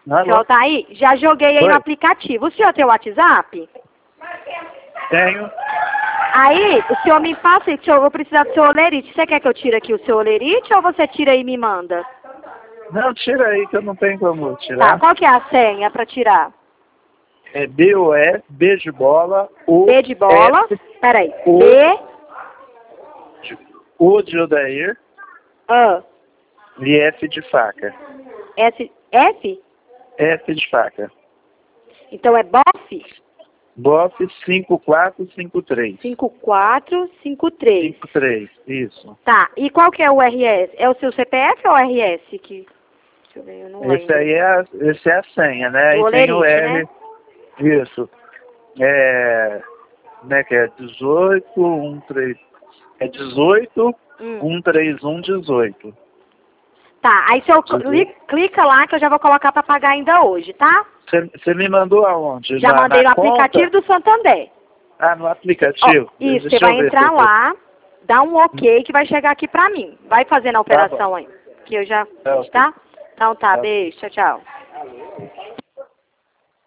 Alô? O senhor tá aí? Já joguei aí Oi. no aplicativo. O senhor tem o WhatsApp? Tenho. Aí, o senhor me passa, eu vou precisar do seu olerite. Você quer que eu tire aqui o seu olerite ou você tira aí e me manda? Não, tira aí que eu não tenho como Tá, tirar. qual que é a senha pra tirar? É BOF, B de bola, O, B de bola. F, Peraí. O, B, O de Odair A, e F de faca. S, F? F de faca. Então é BOF? BOF 5453. 5453. 53, isso. Tá, e qual que é o RS? É o seu CPF ou o RS? Que... Deixa eu ver, eu não Esse lembro. aí esse é a senha, né? Do Aí tem o olerite, R. né? Isso. Né, que é 18, 13. É 18, 131, 18. Tá, aí se eu clica lá que eu já vou colocar pra pagar ainda hoje, tá? Você me mandou aonde? Já mandei no aplicativo do Santander. Ah, no Ó, aplicativo? isso, Deixa você eu vai ver entrar se eu- lá, dá um ok que vai chegar aqui pra mim. Vai fazendo a Tá operação bom. aí, que eu já Tá, fiz, tá? Então tá, tá. beijo, tchau, tchau.